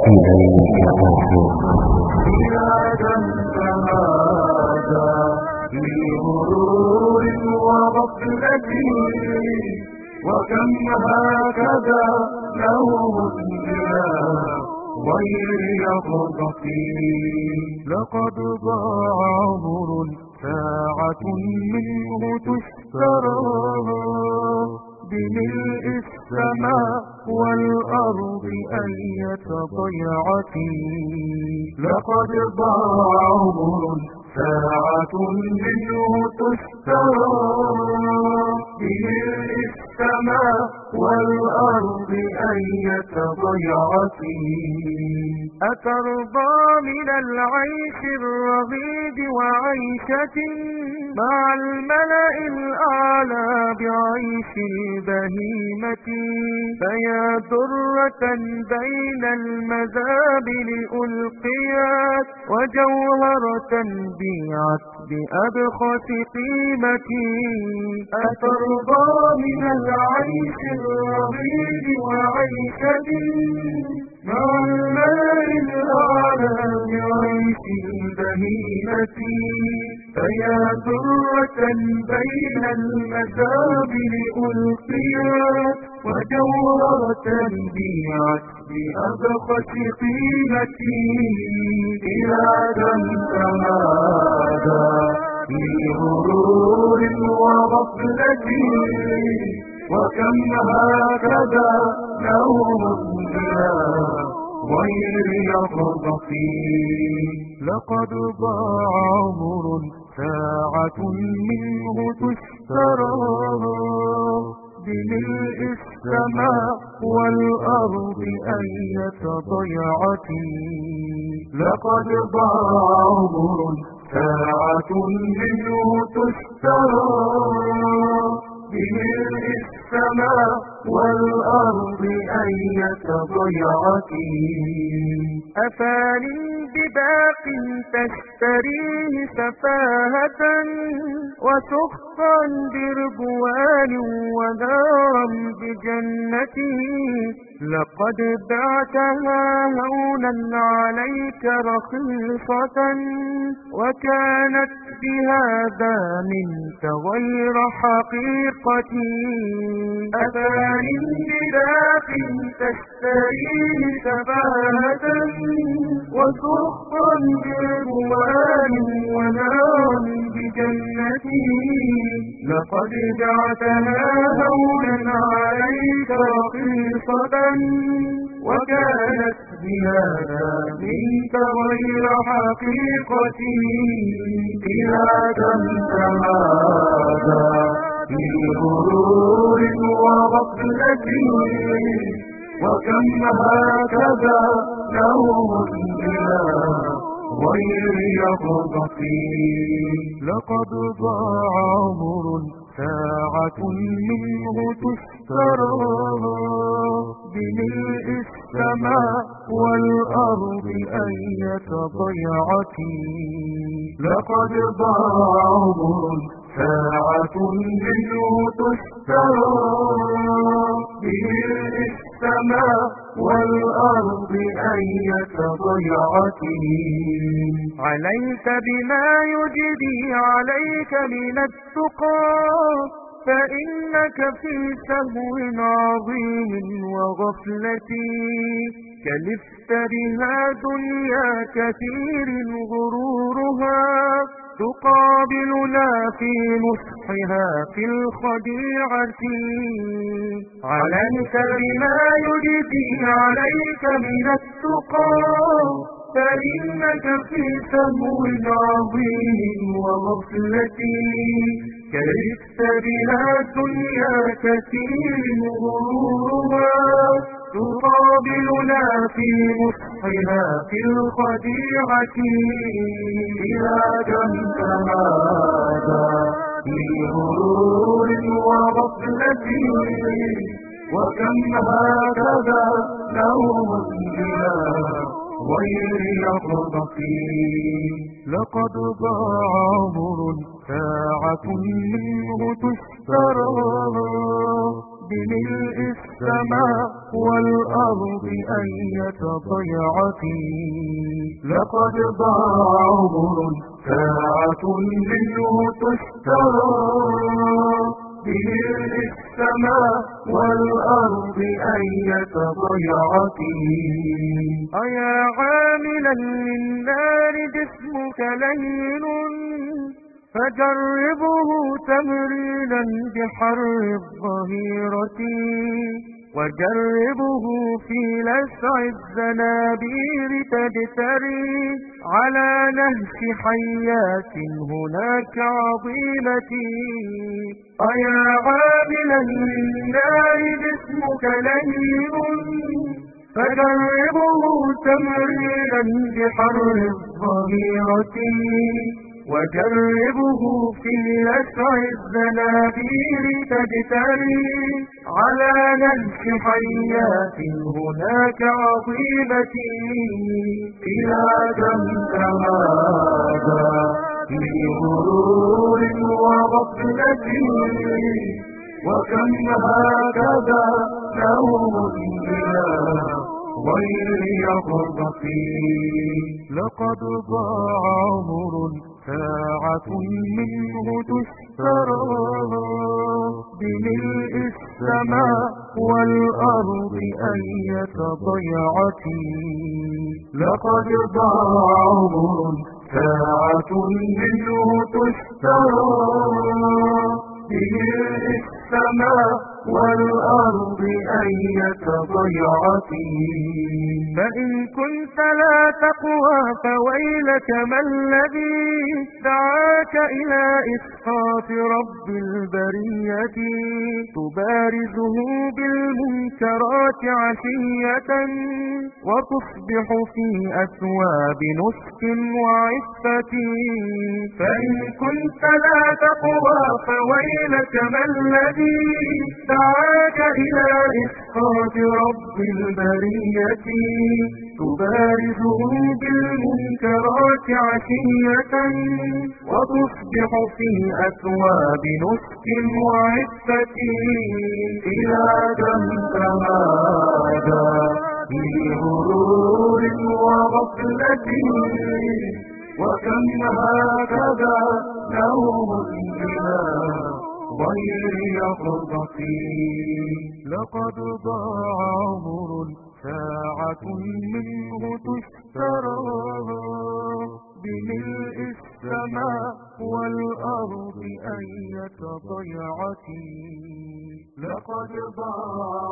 إليك أرجو. بلادا فهذا لغرور وغفلة، وكم هكذا نوم بلا غير يقظة. لقد ضاع عمر ساعة منه تشترى بملء السماء والأرض أية ضيعة. لقد ضاع عمر ساعة منه تشترى بملء السماء والأرض أية ضيعة. أترضى من العيش الرغيد وعيشة مع الملأ الأعلى بعيش البهيمة؟ فيا درة بين المذابل ألقيت وجوهرة بيعت بأبخس قيمة. أترضى من العيش الرغيد وعيشة مع الماء الأعلى بعيش البهيمة؟ فيا درة بين المذابل ألقيت وجوهرة بيعت بأبخس قيمة. بلادا فهذا لغرور وغفلة، وكم هكذا نوم بلا غير يقظة. لقد ضاع عمر ساعة منه تشترى بملء السماء والأرض أية ضيعة. لقد ضاع عمر ساعة منه تشترى بملء السماء والأرض أية ضيعة. أفان بباق تشتريه سفاهة، وسخطا برضوان ونارا بجنته. لقد بعتها هونا عليك رخيصة، وكانت بهذا منك غير حقيقة. أفان بباق تشتريه سفاهة، وسخطا برضوان ونار بجنته. لقد بعتها هونا عليك رخيصة، وكانت بهذا منك غير حقيقة. بلادا فهذا لغرور وغفلة، وكم هكذا نوم بلا غير يقظة. لقد ضاع عمر ساعة منه تشترى بملء السماء والأرض أية ضيعة. لقد ضاع عمر ساعة منه تشترى بملء السماء والأرض أية ضيعة. عليك بما يجدي عليك من التقى، فإنك في سهو عظيم وغفلة. كالفترها دنيا كثير غرورها، تقابلنا في نصحها في الخديعة. عليك بما يجدي عليك من التقى، فإنك في سهو عظيم وغفلة. كرهت بها دنيا كثير غرورها، تقابلنا في نصحها في الخديعة. إذا كنت هذا لغرور وغفلة، وكم هكذا نوم بلا غير يقظة. لقد ضاع عمر ساعة منه تشترى بملء السماء والأرض أية ضيعة. لقد ضاع عمر ساعة منه تشترى، بملء السماء والأرض أية ضيعة. أيا عاملا للنار جسمك لين، فجربه تمرينا بحر الظهيرة، وجربه في لسع الزنابير تجتري على نهش حيات هناك عظيمة. أيا عاملا للنار جسمك لين، فجربه تمرينا بحر الظهيرة، وجربه في لسع الزنابير تجتري على نهش حيات هناك عظيمة. إلى كم تمادى في غرور وغفلة، وكم هكذا نوم بلا غير يقظة. لقد ضاع عمر ساعة منه تشترى، بملء السماء والأرض أية ضيعة. لقد ضاع عمر ساعة منه تشترى، بملء السماء والأرض أية ضيعة. فإن كنت لا تقوى فويلك ما الذي دعاك إلى إسقاط رب البرية، تبارزه بالمنكرات عشية، وتصبح في أثواب نسك وعفة. فإن كنت لا تقوى فويلك ما الذي دعاك إلى إسقاط رب البرية، تبارزه بالمنكرات عشية، وتصبح في أثواب نسك وعفة. إلى كم تمادى في غرور وغفلة، وكم هكذا نوم بلا غير يقظة. لقد ضاع عمر ساعة منه تشترى، بملء السماء والأرض أية ضيعة. لقد ضاع